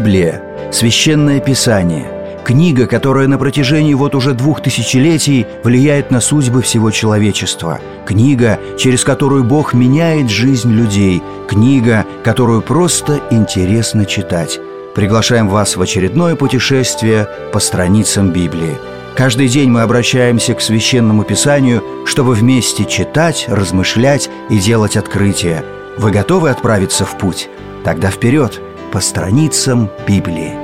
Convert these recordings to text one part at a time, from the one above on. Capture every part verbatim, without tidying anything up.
Библия – священное писание, книга, которая на протяжении вот уже двух тысячелетий влияет на судьбы всего человечества, книга, через которую Бог меняет жизнь людей, книга, которую просто интересно читать. Приглашаем вас в очередное путешествие по страницам Библии. Каждый день мы обращаемся к Священному Писанию, чтобы вместе читать, размышлять и делать открытия. Вы готовы отправиться в путь? Тогда вперед, по страницам Библии.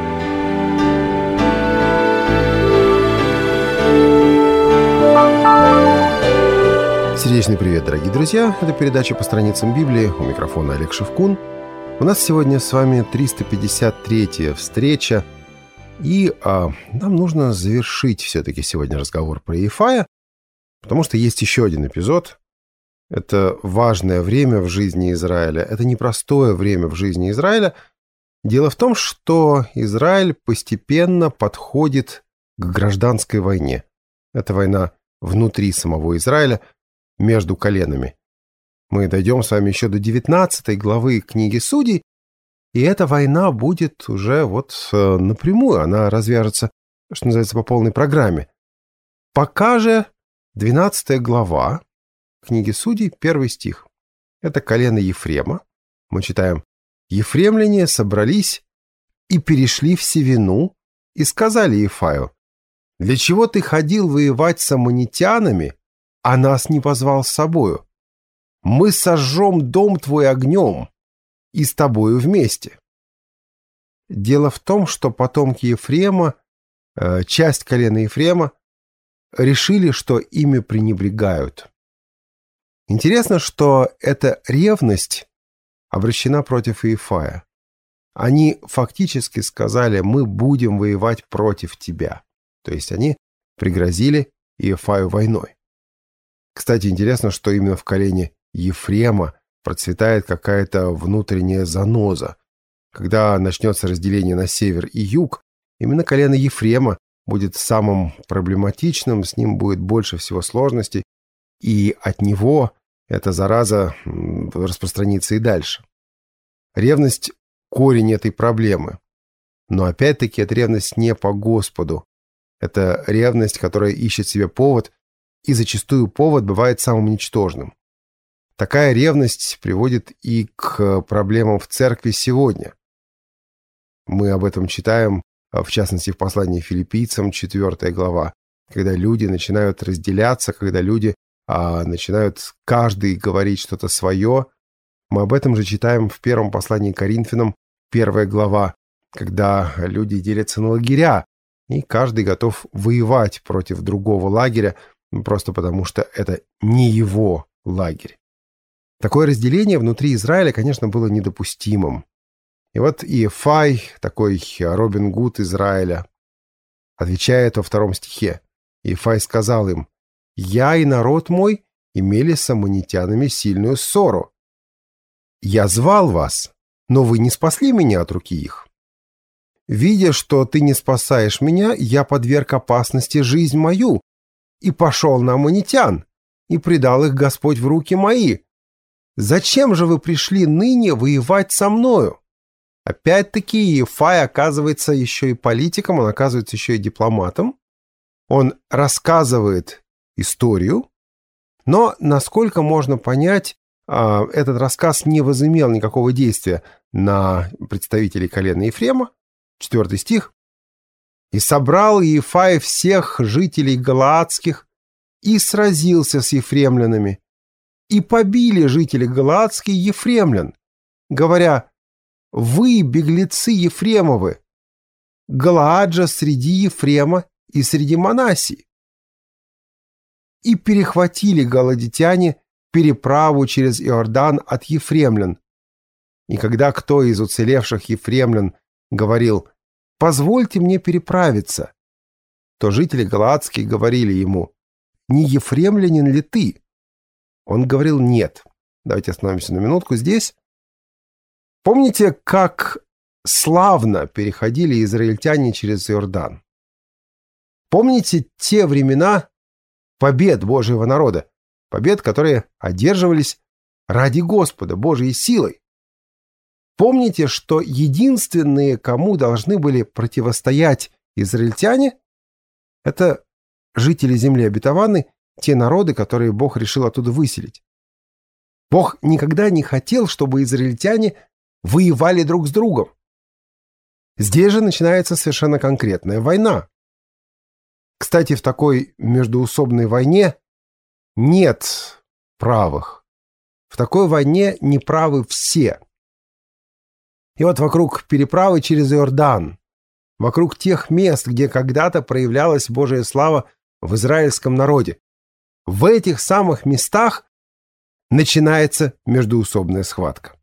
Сердечный привет, дорогие друзья! Это передача «По страницам Библии». У микрофона Олег Шевкун. У нас сегодня с вами триста пятьдесят третья встреча. И а, нам нужно завершить все-таки сегодня разговор про Иефая, потому что есть еще один эпизод. Это важное время в жизни Израиля. Это непростое время в жизни Израиля. Дело в том, что Израиль постепенно подходит к гражданской войне. Это война внутри самого Израиля, между коленами. Мы дойдем с вами еще до девятнадцатой главы книги Судей, и эта война будет уже вот напрямую, она развяжется, что называется, по полной программе. Пока же двенадцатая глава книги Судей, первый стих. Это колено Ефрема. Мы читаем: «Ефремляне собрались и перешли в Севину, и сказали Иефаю: для чего ты ходил воевать с аммонитянами, а нас не позвал с собою? Мы сожжем дом твой огнем, и с тобою вместе». Дело в том, что потомки Ефрема, часть колена Ефрема, решили, что ими пренебрегают. Интересно, что эта ревность обращена против Иефая. Они фактически сказали: мы будем воевать против тебя. То есть они пригрозили Иефаю войной. Кстати, интересно, что именно в колене Ефрема процветает какая-то внутренняя заноза. Когда начнется разделение на север и юг, именно колено Ефрема будет самым проблематичным, с ним будет больше всего сложностей, и от него эта зараза распространится и дальше. Ревность – корень этой проблемы. Но опять-таки эта ревность не по Господу. Это ревность, которая ищет себе повод, и зачастую повод бывает самым ничтожным. Такая ревность приводит и к проблемам в церкви сегодня. Мы об этом читаем, в частности, в послании Филиппийцам, четвёртая глава, когда люди начинают разделяться, когда люди а, начинают каждый говорить что-то свое. Мы об этом же читаем в первом послании Коринфянам, первая глава, когда люди делятся на лагеря, и каждый готов воевать против другого лагеря, просто потому что это не его лагерь. Такое разделение внутри Израиля, конечно, было недопустимым. И вот Иефай, такой Робин Гуд Израиля, отвечает во втором стихе. Иефай сказал им: «Я и народ мой имели с аммонитянами сильную ссору. Я звал вас, но вы не спасли меня от руки их. Видя, что ты не спасаешь меня, я подверг опасности жизнь мою и пошел на аммонитян, и предал их Господь в руки мои. Зачем же вы пришли ныне воевать со мною?» Опять-таки Иефай оказывается еще и политиком, он оказывается еще и дипломатом. Он рассказывает историю, но, насколько можно понять, этот рассказ не возымел никакого действия на представителей колена Ефрема. Четвертый стих. «И собрал Иефай всех жителей галаадских и сразился с ефремлянами. И побили жители галаадские ефремлян, говоря: вы, беглецы Ефремовы, Галаад же среди Ефрема и среди Манассии. И перехватили галаадитяне переправу через Иордан от ефремлян. И когда кто из уцелевших ефремлян говорил: позвольте мне переправиться, то жители галаадские говорили ему: не ефремлянин ли ты? Он говорил: нет. Давайте остановимся на минутку здесь. Помните, как славно переходили израильтяне через Иордан? Помните те времена побед Божьего народа? Побед, которые одерживались ради Господа, Божьей силой. помните, что единственные, кому должны были противостоять израильтяне, это жители земли обетованной, те народы, которые Бог решил оттуда выселить. Бог никогда не хотел, чтобы израильтяне воевали друг с другом. Здесь же начинается совершенно конкретная война. Кстати, в такой междоусобной войне нет правых. В такой войне неправы все. И вот вокруг переправы через Иордан, вокруг тех мест, где когда-то проявлялась Божья слава в израильском народе, в этих самых местах начинается междоусобная схватка.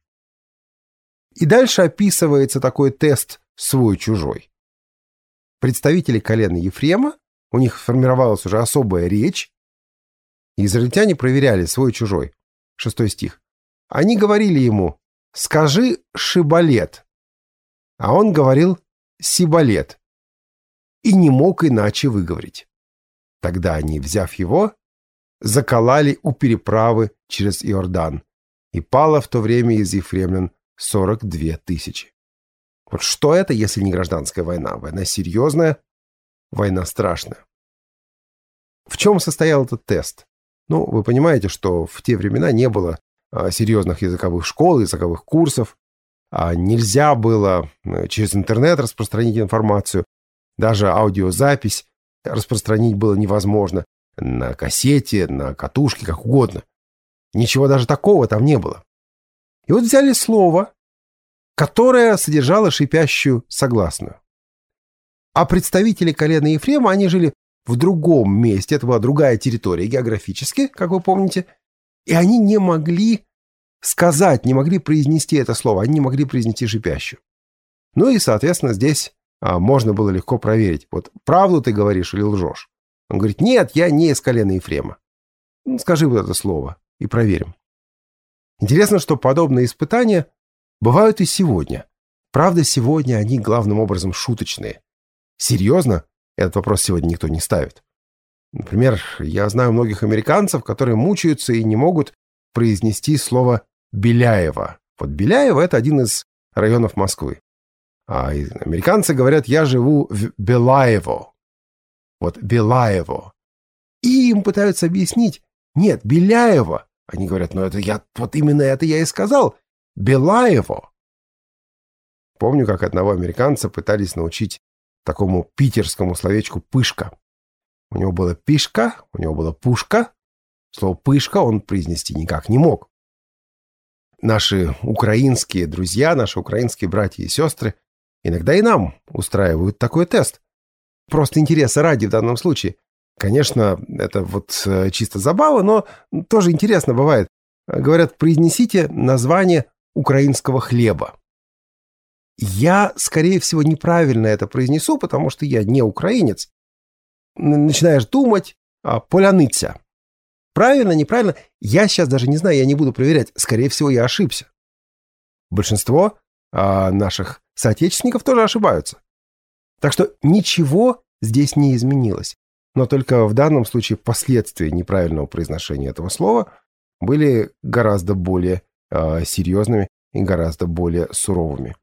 И дальше описывается такой тест свой-чужой. Представители колена Ефрема, у них формировалась уже особая речь, и израильтяне проверяли свой-чужой. Шестой стих. Они говорили ему: «Скажи шибалет», а он говорил сибалет, и не мог иначе выговорить. Тогда они, взяв его, закололи у переправы через Иордан, и пало в то время из ефремлян сорок две тысячи. Вот что это, если не гражданская война? Война серьезная, война страшная. В чем состоял этот тест? Ну, вы понимаете, что в те времена не было а, серьезных языковых школ, языковых курсов, а нельзя было через интернет распространить информацию, даже аудиозапись распространить было невозможно, на кассете, на катушке, как угодно. Ничего даже такого там не было. И вот взяли слово, которое содержало шипящую согласную. А представители колена Ефрема, они жили в другом месте, это была другая территория географически, как вы помните, и они не могли сказать, не могли произнести это слово, они не могли произнести шипящую. Ну и, соответственно, здесь а, можно было легко проверить, вот правду ты говоришь или лжешь. Он говорит: нет, я не из колена Ефрема. Ну, скажи вот это слово, и проверим. Интересно, что подобные испытания бывают и сегодня. Правда, сегодня они главным образом шуточные. Серьезно, этот вопрос сегодня никто не ставит. Например, я знаю многих американцев, которые мучаются и не могут произнести слово «Беляево». Вот Беляево — это один из районов Москвы. А американцы говорят: я живу в Белаево. Вот Белаево. И им пытаются объяснить: нет, Беляево. Они говорят: ну это я, вот именно это я и сказал. Белаево. Помню, как одного американца пытались научить такому питерскому словечку «пышка». У него было «пишка», у него было «пушка». Слово «пышка» он произнести никак не мог. Наши украинские друзья, наши украинские братья и сестры иногда и нам устраивают такой тест. Просто интереса ради в данном случае. Конечно, это вот чисто забава, но тоже интересно бывает. Говорят: произнесите название украинского хлеба. Я, скорее всего, неправильно это произнесу, потому что я не украинец. Начинаешь думать: а, поляныця. Правильно, неправильно? Я сейчас даже не знаю, я не буду проверять. Скорее всего, я ошибся. Большинство а, наших соотечественников тоже ошибаются. Так что ничего здесь не изменилось. Но только в данном случае последствия неправильного произношения этого слова были гораздо более э, серьезными и гораздо более суровыми.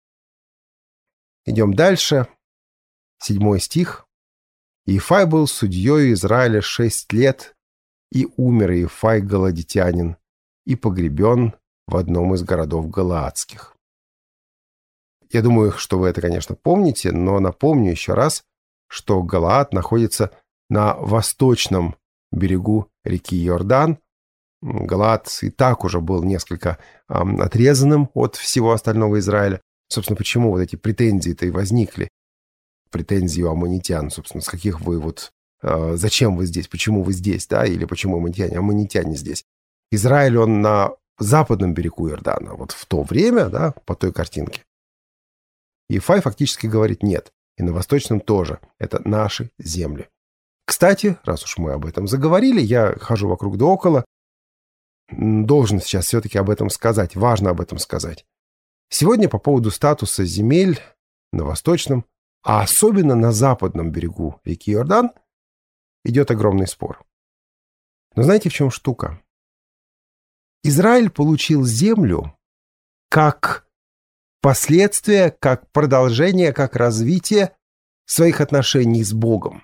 Идем дальше. Седьмой стих. «Иефай был судьей Израиля шесть лет, и умер Иефай галаадитянин, и погребен в одном из городов галаадских». Я думаю, что вы это, конечно, помните, но напомню еще раз, что Галаад находится на восточном берегу реки Иордан. Галаад и так уже был несколько эм, отрезанным от всего остального Израиля. Собственно, почему вот эти претензии-то и возникли? Претензии у аммонитян, собственно, с каких вы вот... Э, зачем вы здесь? Почему вы здесь? Да? Или почему аммонитяне? Аммонитяне здесь. Израиль, он на западном берегу Иордана. Вот в то время, да, по той картинке. Иефай фактически говорит: нет, и на восточном тоже. Это наши земли. Кстати, раз уж мы об этом заговорили, я хожу вокруг да около, должен сейчас все-таки об этом сказать, важно об этом сказать. Сегодня по поводу статуса земель на восточном, а особенно на западном берегу реки Иордан, идет огромный спор. Но знаете, в чем штука? Израиль получил землю как последствия, как продолжение, как развитие своих отношений с Богом.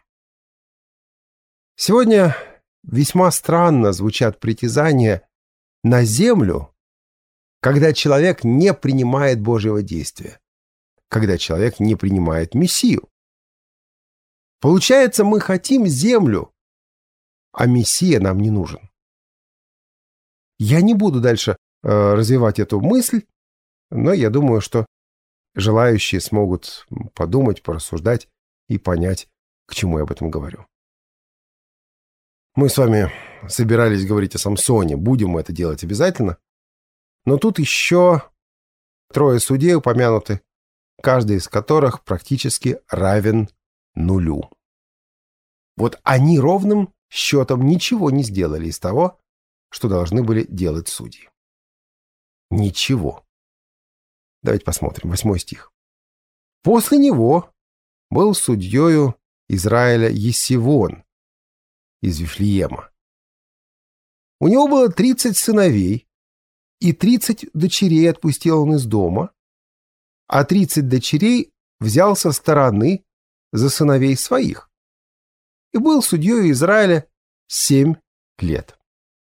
Сегодня весьма странно звучат притязания на землю, когда человек не принимает Божьего действия, когда человек не принимает Мессию. Получается, мы хотим землю, а Мессия нам не нужен. Я не буду дальше э, развивать эту мысль, но я думаю, что желающие смогут подумать, порассуждать и понять, к чему я об этом говорю. Мы с вами собирались говорить о Самсоне, будем мы это делать обязательно, но тут еще трое судей упомянуты, каждый из которых практически равен нулю. Вот они ровным счетом ничего не сделали из того, что должны были делать судьи. Ничего. Давайте посмотрим, восьмой стих. После него был судьею Израиля Есивон из Вифлеема. У него было тридцать сыновей, и тридцать дочерей отпустил он из дома, а тридцать дочерей взял со стороны за сыновей своих. И был судьею Израиля семь лет.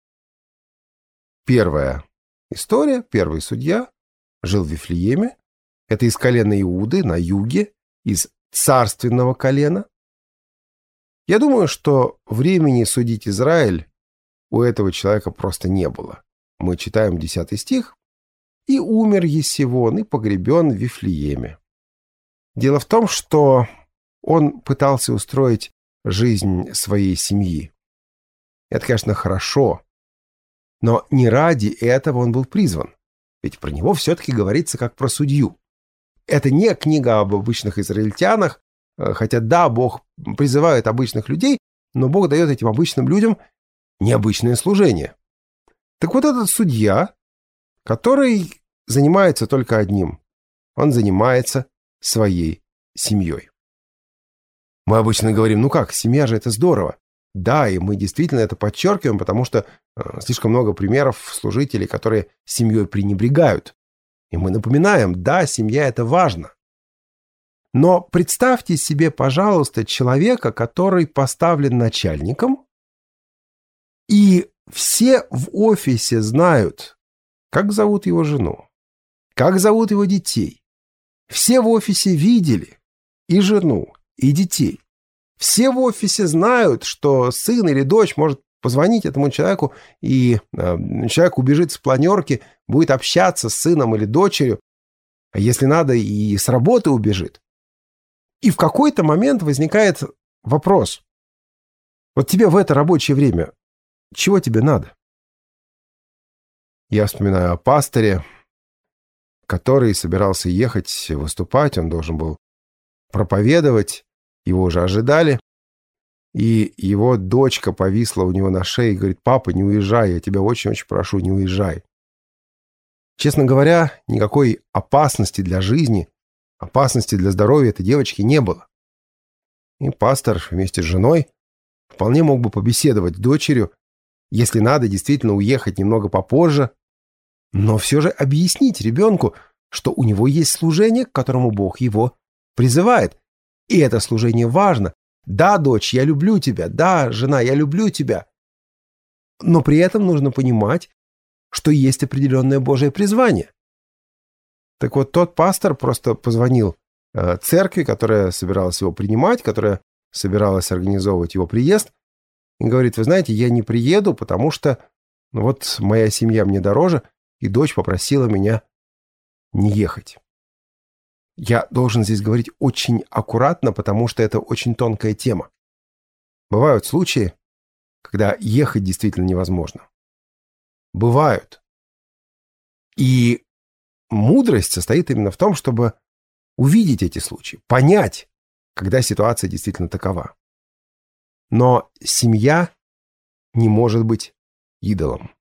Первая история, первый судья жил в Вифлееме. Это из колена Иуды на юге, из царственного колена. Я думаю, что времени судить Израиль у этого человека просто не было. Мы читаем десятый стих. «И умер Есивон, и погребен в Вифлееме». Дело в том, что он пытался устроить жизнь своей семьи. Это, конечно, хорошо, но не ради этого он был призван. Ведь про него все-таки говорится как про судью. Это не книга об обычных израильтянах, хотя да, Бог призывает обычных людей, но Бог дает этим обычным людям необычное служение. Так вот этот судья, который занимается только одним, он занимается своей семьей. Мы обычно говорим, ну как, семья же это здорово. Да, и мы действительно это подчеркиваем, потому что э, слишком много примеров служителей, которые семьей пренебрегают. И мы напоминаем, да, семья это важно. Но представьте себе, пожалуйста, человека, который поставлен начальником, и все в офисе знают, как зовут его жену, как зовут его детей. Все в офисе видели и жену, и детей. Все в офисе знают, что сын или дочь может позвонить этому человеку, и э, человек убежит с планерки, будет общаться с сыном или дочерью, а если надо, и с работы убежит. И в какой-то момент возникает вопрос. Вот тебе в это рабочее время чего тебе надо? Я вспоминаю о пасторе, который собирался ехать выступать, он должен был проповедовать, его уже ожидали, и его дочка повисла у него на шее и говорит: «Папа, не уезжай, я тебя очень-очень прошу, не уезжай». Честно говоря, никакой опасности для жизни, опасности для здоровья этой девочки не было. И пастор вместе с женой вполне мог бы побеседовать с дочерью, если надо действительно уехать немного попозже, но все же объяснить ребенку, что у него есть служение, к которому Бог его призывает. И это служение важно. Да, дочь, я люблю тебя. Да, жена, я люблю тебя. Но при этом нужно понимать, что есть определенное Божие призвание. Так вот, тот пастор просто позвонил э, церкви, которая собиралась его принимать, которая собиралась организовывать его приезд, и говорит: вы знаете, я не приеду, потому что ну, вот моя семья мне дороже, и дочь попросила меня не ехать. Я должен здесь говорить очень аккуратно, потому что это очень тонкая тема. Бывают случаи, когда ехать действительно невозможно. Бывают. И мудрость состоит именно в том, чтобы увидеть эти случаи, понять, когда ситуация действительно такова. Но семья не может быть идолом.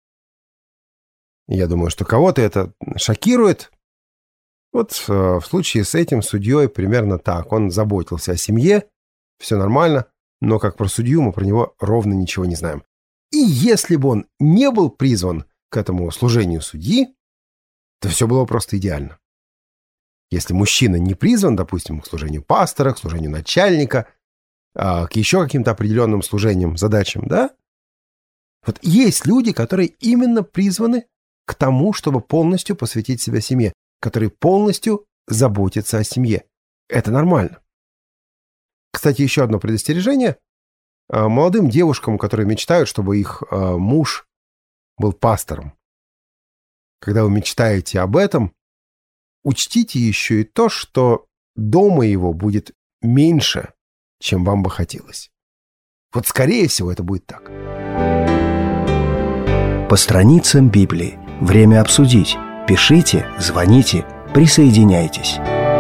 Я думаю, что кого-то это шокирует. Вот в случае с этим судьей примерно так. Он заботился о семье, все нормально, но как про судью мы про него ровно ничего не знаем. И если бы он не был призван к этому служению судьи, то все было просто идеально. Если мужчина не призван, допустим, к служению пастора, к служению начальника, к еще каким-то определенным служениям, задачам, да? Вот есть люди, которые именно призваны к тому, чтобы полностью посвятить себя семье, которые полностью заботятся о семье. Это нормально. Кстати, еще одно предостережение. Молодым девушкам, которые мечтают, чтобы их муж был пастором. Когда вы мечтаете об этом, учтите еще и то, что дома его будет меньше, чем вам бы хотелось. Вот скорее всего это будет так. По страницам Библии. Время обсудить. Пишите, звоните, присоединяйтесь.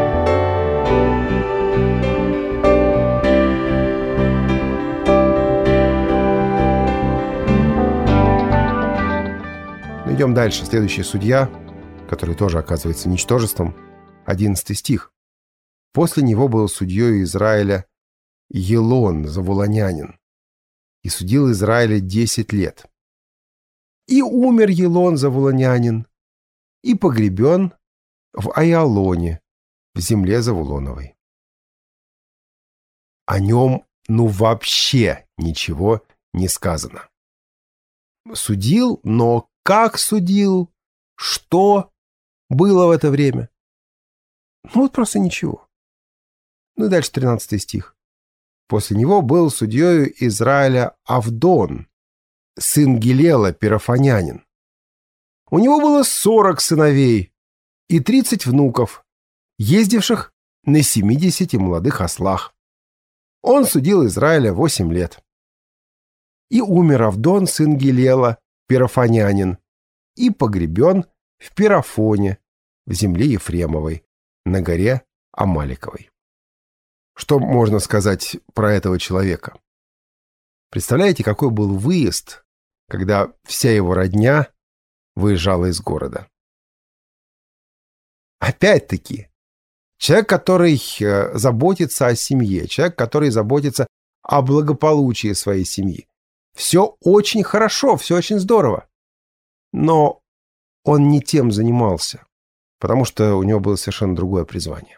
Идем дальше. Следующий судья, который тоже оказывается ничтожеством, одиннадцатый стих. После него был судьей Израиля Елон, завулонянин, и судил Израиля десять лет. И умер Елон, завулонянин, и погребен в Айалоне, в земле Завулоновой. О нем, ну, вообще ничего не сказано. Судил, но как судил? Что было в это время? Ну, вот просто ничего. Ну и дальше тринадцатый стих. После него был судьей Израиля Авдон, сын Гилела, пирофонянин. У него было сорок сыновей и тридцать внуков, ездивших на семидесяти молодых ослах. Он судил Израиля восемь лет. И умер Авдон, сын Гилела, пирофонянин, и погребен в Пирофоне, в земле Ефремовой, на горе Амаликовой. Что можно сказать про этого человека? Представляете, какой был выезд, когда вся его родня выезжала из города? Опять-таки, человек, который заботится о семье, человек, который заботится о благополучии своей семьи. Все очень хорошо, все очень здорово. Но он не тем занимался, потому что у него было совершенно другое призвание.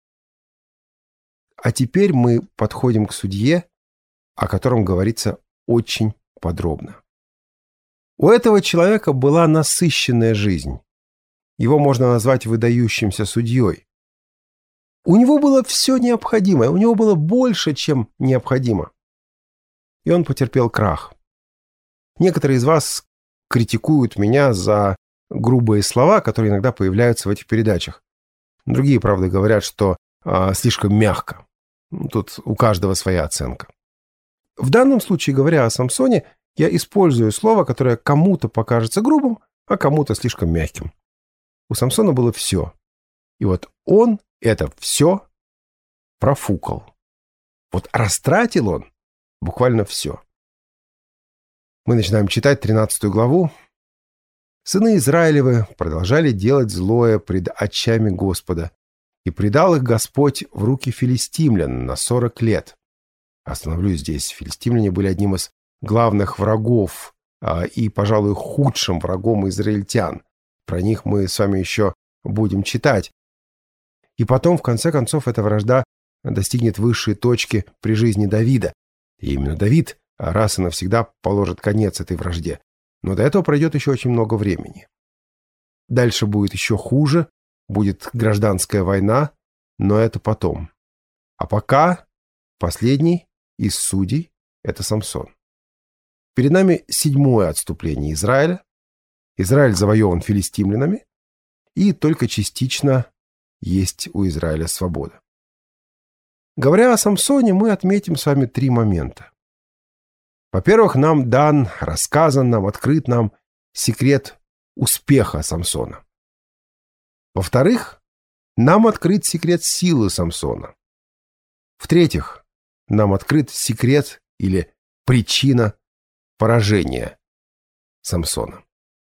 А теперь мы подходим к судье, о котором говорится очень подробно. У этого человека была насыщенная жизнь. Его можно назвать выдающимся судьей. У него было все необходимое, у него было больше, чем необходимо. И он потерпел крах. Некоторые из вас критикуют меня за грубые слова, которые иногда появляются в этих передачах. Другие, правда, говорят, что а, слишком мягко. Тут у каждого своя оценка. В данном случае, говоря о Самсоне, я использую слово, которое кому-то покажется грубым, а кому-то слишком мягким. У Самсона было все. И вот он это все профукал. Вот растратил он буквально все. Мы начинаем читать тринадцатую главу. «Сыны Израилевы продолжали делать злое пред очами Господа, и предал их Господь в руки филистимлян на сорок лет». Остановлюсь здесь. Филистимляне были одним из главных врагов а, и, пожалуй, худшим врагом израильтян. Про них мы с вами еще будем читать. И потом, в конце концов, эта вражда достигнет высшей точки при жизни Давида. И именно Давид раз и навсегда положит конец этой вражде. Но до этого пройдет еще очень много времени. Дальше будет еще хуже, будет гражданская война, но это потом. А пока последний из судей — это Самсон. Перед нами седьмое отступление Израиля. Израиль завоеван филистимлянами, и только частично есть у Израиля свобода. Говоря о Самсоне, мы отметим с вами три момента. Во-первых, нам дан, рассказан нам, открыт нам секрет успеха Самсона. Во-вторых, нам открыт секрет силы Самсона. В-третьих, нам открыт секрет или причина поражения Самсона.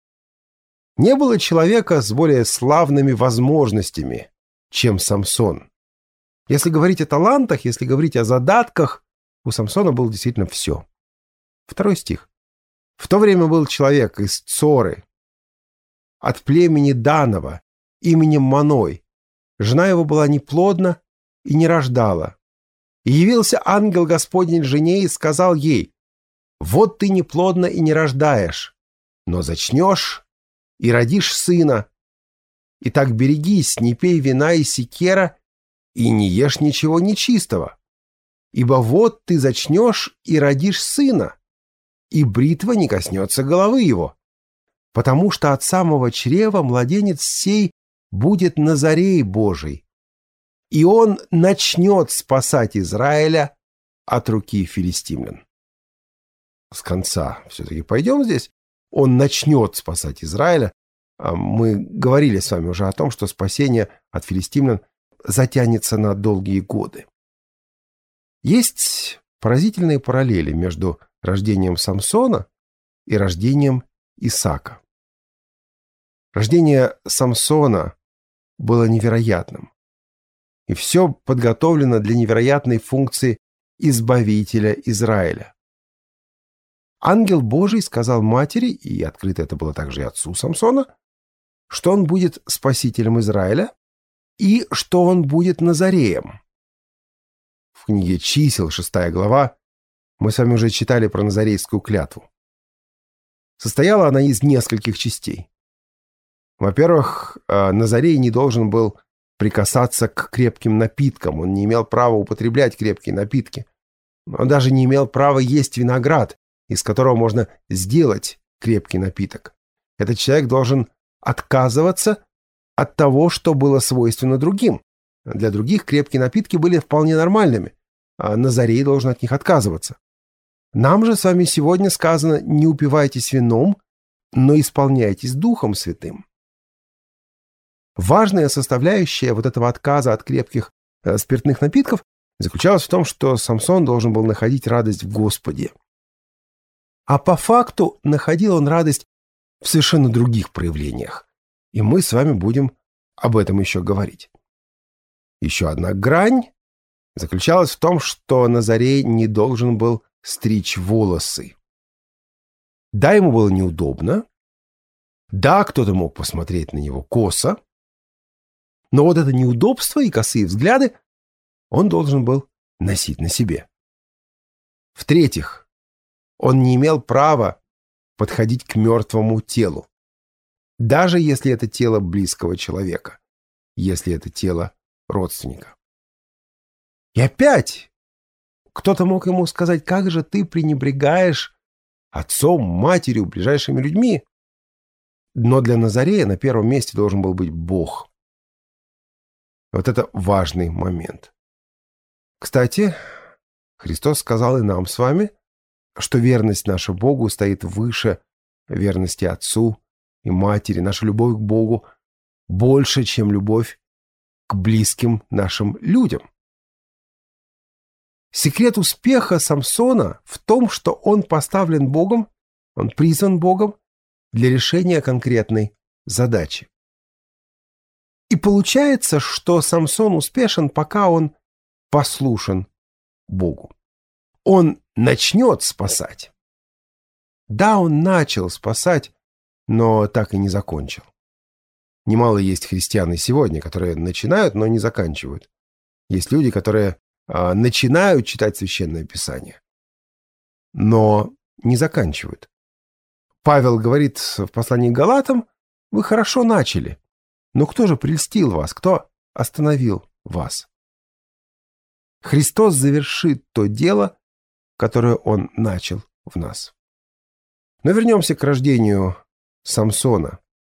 Не было человека с более славными возможностями, чем Самсон. Если говорить о талантах, если говорить о задатках, у Самсона было действительно все. Второй стих. В то время был человек из Цоры, от племени Данова, именем Маной, Жена его была неплодна и не рождала. И явился ангел Господень жене и сказал ей: «Вот ты неплодна и не рождаешь, но зачнешь и родишь сына. Итак, берегись, не пей вина и секера, и не ешь ничего нечистого. Ибо вот ты зачнешь и родишь сына, и бритва не коснется головы его, потому что от самого чрева младенец сей будет Назарей Божий, и он начнет спасать Израиля от руки филистимлян». С конца все-таки пойдем здесь. Он начнет спасать Израиля. Мы говорили с вами уже о том, что спасение от филистимлян затянется на долгие годы. Есть поразительные параллели между рождением Самсона и рождением Исаака. Рождение Самсона было невероятным, и все подготовлено для невероятной функции избавителя Израиля. Ангел Божий сказал матери, и открыто это было также и отцу Самсона, что он будет спасителем Израиля и что он будет Назареем. В книге «Чисел», шестая глава, мы с вами уже читали про назарейскую клятву. Состояла она из нескольких частей. Во-первых, Назарей не должен был прикасаться к крепким напиткам, он не имел права употреблять крепкие напитки. Он даже не имел права есть виноград, из которого можно сделать крепкий напиток. Этот человек должен отказываться от того, что было свойственно другим. Для других крепкие напитки были вполне нормальными, а Назарей должен от них отказываться. Нам же с вами сегодня сказано: не упивайтесь вином, но исполняйтесь Духом Святым. Важная составляющая вот этого отказа от крепких э, спиртных напитков заключалась в том, что Самсон должен был находить радость в Господе. А по факту находил он радость в совершенно других проявлениях. И мы с вами будем об этом еще говорить. Еще одна грань заключалась в том, что Назарей не должен был стричь волосы. Да, ему было неудобно. Да, кто-то мог посмотреть на него косо. Но вот это неудобство и косые взгляды он должен был носить на себе. В-третьих, он не имел права подходить к мертвому телу, даже если это тело близкого человека, если это тело родственника. И опять кто-то мог ему сказать: как же ты пренебрегаешь отцом, матерью, ближайшими людьми? Но для Назарея на первом месте должен был быть Бог. Вот это важный момент. Кстати, Христос сказал и нам с вами, что верность наша Богу стоит выше верности отцу и матери. Наша любовь к Богу больше, чем любовь к близким нашим людям. Секрет успеха Самсона в том, что он поставлен Богом, он призван Богом для решения конкретной задачи. И получается, что Самсон успешен, пока он послушен Богу. Он начнет спасать. Да, он начал спасать, но так и не закончил. Немало есть христиан и сегодня, которые начинают, но не заканчивают. Есть люди, которые а, начинают читать Священное Писание, но не заканчивают. Павел говорит в послании к Галатам: вы хорошо начали, но кто же прельстил вас, кто остановил вас? Христос завершит то дело, которое Он начал в нас. Но вернемся к рождению Самсона.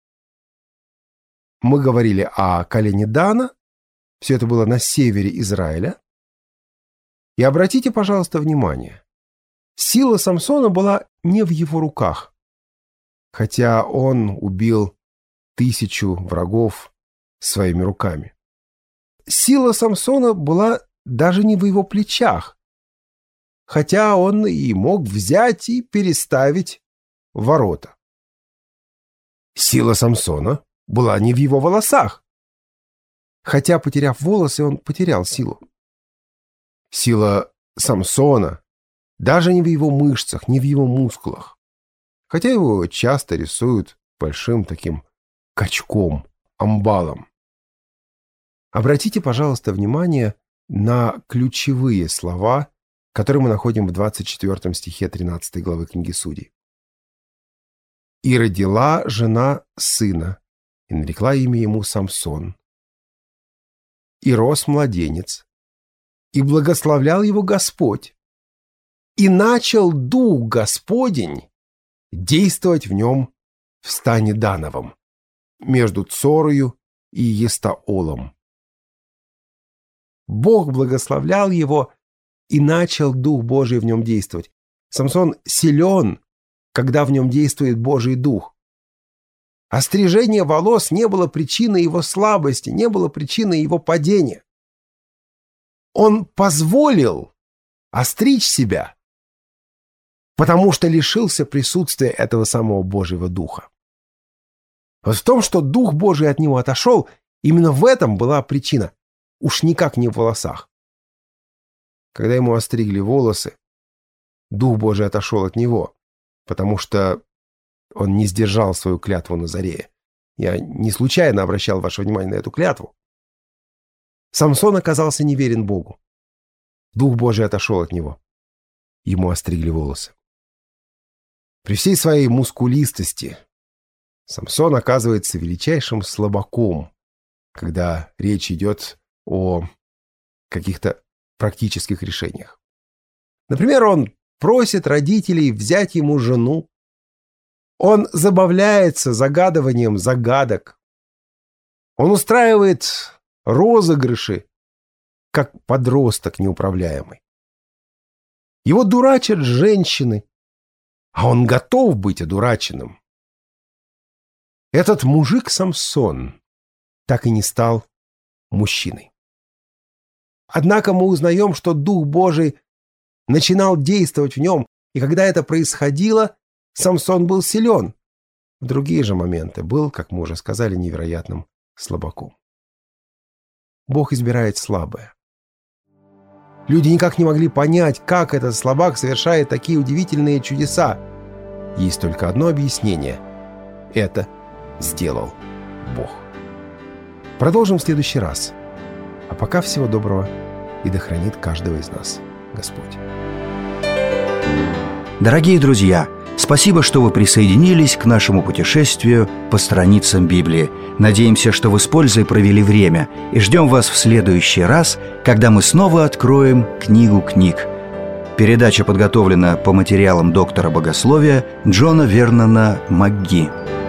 Мы говорили о колене Дана. Все это было на севере Израиля. И обратите, пожалуйста, внимание. Сила Самсона была не в его руках. Хотя он убил тысячу врагов своими руками. Сила Самсона была даже не в его плечах. Хотя он и мог взять и переставить ворота. Сила Самсона была не в его волосах. Хотя, потеряв волосы, он потерял силу. Сила Самсона даже не в его мышцах, не в его мускулах. Хотя его часто рисуют большим таким качком, амбалом. Обратите, пожалуйста, внимание на ключевые слова, которые мы находим в двадцать четвёртом стихе тринадцатой главы книги Судей. «И родила жена сына, и нарекла имя ему Самсон. И рос младенец, и благословлял его Господь, и начал Дух Господень действовать в нем в стане Дановом, между Цорою и Естаолом. Бог благословлял его, и начал Дух Божий в нем действовать. Самсон силен, когда в нем действует Божий Дух. Острижение волос не было причиной его слабости, не было причиной его падения. Он позволил остричь себя, потому что лишился присутствия этого самого Божьего Духа. Вот в том, что Дух Божий от него отошел, именно в этом была причина, уж никак не в волосах. Когда ему остригли волосы, Дух Божий отошел от него, потому что он не сдержал свою клятву Назарея. Я не случайно обращал ваше внимание на эту клятву. Самсон оказался неверен Богу. Дух Божий отошел от него. Ему остригли волосы. При всей своей мускулистости Самсон оказывается величайшим слабаком, когда речь идет о каких-то практических решениях. Например, он просит родителей взять ему жену. Он забавляется загадыванием загадок. Он устраивает розыгрыши, как подросток неуправляемый. Его дурачат женщины, а он готов быть одураченным. Этот мужик Самсон так и не стал мужчиной. Однако мы узнаем, что Дух Божий начинал действовать в нем, и когда это происходило, Самсон был силен. В другие же моменты был, как мы уже сказали, невероятным слабаком. Бог избирает слабое. Люди никак не могли понять, как этот слабак совершает такие удивительные чудеса. Есть только одно объяснение. Это сделал Бог. Продолжим в следующий раз. А пока всего доброго, и да хранит каждого из нас Господь. Дорогие друзья, спасибо, что вы присоединились к нашему путешествию по страницам Библии. Надеемся, что вы с пользой провели время, и ждем вас в следующий раз, когда мы снова откроем книгу книг. Передача подготовлена по материалам доктора богословия Джона Вернона МакГи.